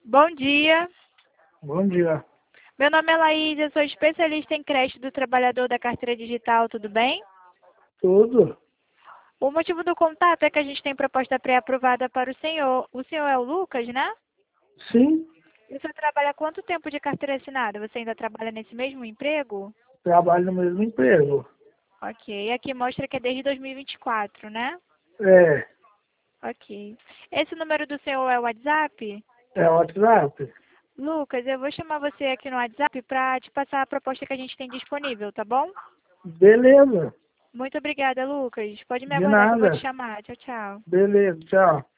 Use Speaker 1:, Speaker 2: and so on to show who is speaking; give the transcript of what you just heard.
Speaker 1: Bom dia.
Speaker 2: Bom dia.
Speaker 1: Meu nome é Laís, eu sou especialista em creche do trabalhador da carteira digital, tudo bem?
Speaker 2: Tudo?
Speaker 1: O motivo do contato é que a gente tem proposta pré-aprovada para o senhor. O senhor é o Lucas, né?
Speaker 2: Sim,
Speaker 1: E o senhor trabalha há quanto tempo de carteira assinada? Você ainda trabalha nesse mesmo emprego?
Speaker 2: trabalho no mesmo emprego.
Speaker 1: Ok. Aqui mostra que é desde 2024, né?
Speaker 2: É,
Speaker 1: Ok. Esse número do senhor é o WhatsApp?
Speaker 2: é WhatsApp?
Speaker 1: Lucas, eu vou chamar você aqui no WhatsApp para te passar a proposta que a gente tem disponível, tá bom?
Speaker 2: Beleza.
Speaker 1: Muito obrigada, Lucas. Pode me
Speaker 2: De
Speaker 1: aguardar que eu vou te
Speaker 2: nada.
Speaker 1: chamar. Tchau, tchau.
Speaker 2: Beleza, tchau.